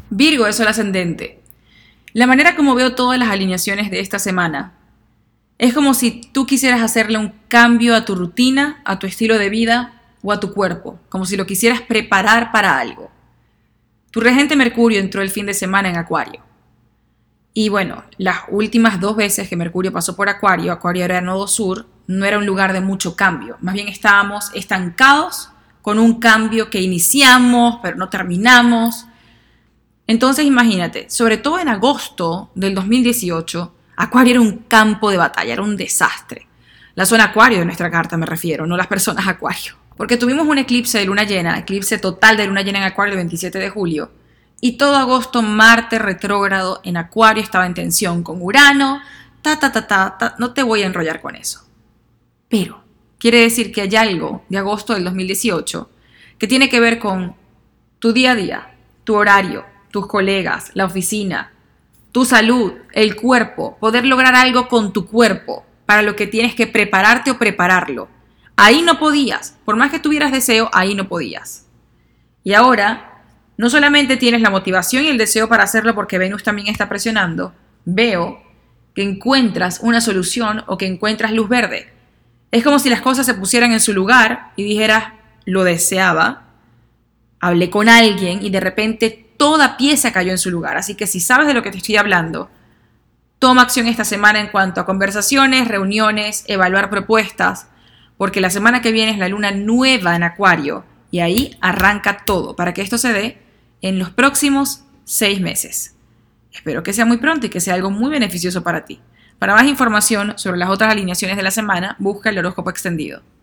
Virgo es sol ascendente. La manera como veo todas las alineaciones de esta semana es como si tú quisieras hacerle un cambio a tu rutina, a tu estilo de vida o a tu cuerpo, como si lo quisieras preparar para algo. Tu regente Mercurio entró el fin de semana en Acuario. Y bueno, las últimas 2 veces que Mercurio pasó por Acuario, Acuario era nodo sur, no era un lugar de mucho cambio. Más bien estábamos estancados con un cambio que iniciamos, pero no terminamos. Entonces imagínate, sobre todo en agosto del 2018, Acuario era un campo de batalla, era un desastre. La zona Acuario de nuestra carta me refiero, no las personas Acuario. Porque tuvimos un eclipse de luna llena, eclipse total de luna llena en Acuario el 27 de julio, y todo agosto Marte retrógrado en Acuario estaba en tensión con Urano, no te voy a enrollar con eso. Pero quiere decir que hay algo de agosto del 2018 que tiene que ver con tu día a día, tu horario, tus colegas, la oficina, tu salud, el cuerpo, poder lograr algo con tu cuerpo para lo que tienes que prepararte o prepararlo. Ahí no podías, por más que tuvieras deseo, ahí no podías. Y ahora, no solamente tienes la motivación y el deseo para hacerlo porque Venus también está presionando, veo que encuentras una solución o que encuentras luz verde. Es como si las cosas se pusieran en su lugar y dijeras, lo deseaba, hablé con alguien y de repente toda pieza cayó en su lugar. Así que si sabes de lo que te estoy hablando, toma acción esta semana en cuanto a conversaciones, reuniones, evaluar propuestas, porque la semana que viene es la luna nueva en Acuario y ahí arranca todo para que esto se dé en los próximos 6 meses. Espero que sea muy pronto y que sea algo muy beneficioso para ti. Para más información sobre las otras alineaciones de la semana, busca el horóscopo extendido.